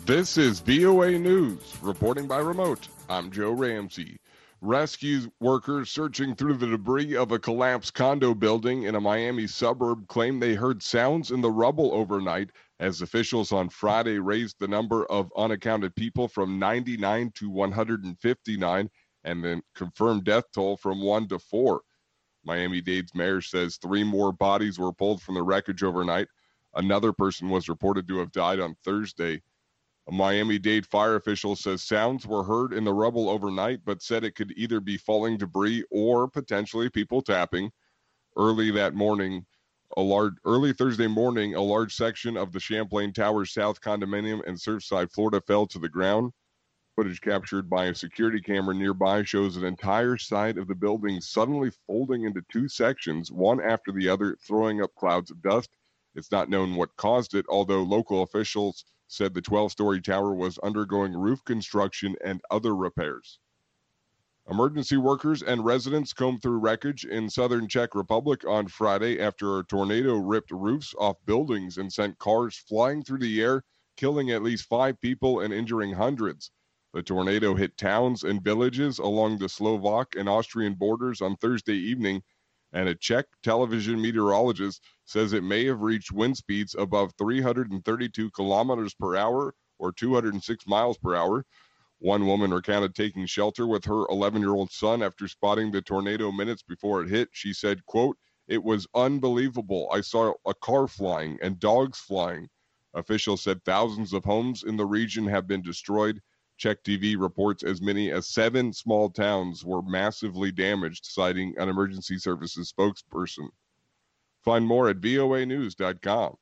This is VOA News, reporting by remote. I'm Joe Ramsey. Rescue workers searching through the debris of a collapsed condo building in a Miami suburb claim they heard sounds in the rubble overnight as officials on Friday raised the number of unaccounted people from 99 to 159 and then confirmed death toll from 1 to 4. Miami-Dade's mayor says 3 more bodies were pulled from the wreckage overnight. Another person was reported to have died on Thursday. A Miami-Dade fire official says sounds were heard in the rubble overnight, but said it could either be falling debris or potentially people tapping. Early Thursday morning, a large section of the Champlain Towers South condominium in Surfside, Florida, fell to the ground. Footage captured by a security camera nearby shows an entire side of the building suddenly folding into 2 sections, one after the other, throwing up clouds of dust. It's not known what caused it, although local officials said the 12-story tower was undergoing roof construction and other repairs. Emergency workers and residents combed through wreckage in southern Czech Republic on Friday after a tornado ripped roofs off buildings and sent cars flying through the air, killing at least 5 people and injuring hundreds. The tornado hit towns and villages along the Slovak and Austrian borders on Thursday evening, and a Czech television meteorologist says it may have reached wind speeds above 332 kilometers per hour or 206 miles per hour. One woman recounted taking shelter with her 11-year-old son after spotting the tornado minutes before it hit. She said, quote, "It was unbelievable. I saw a car flying and dogs flying." Officials said thousands of homes in the region have been destroyed. Czech TV reports as many as 7 small towns were massively damaged, citing an emergency services spokesperson. Find more at voanews.com.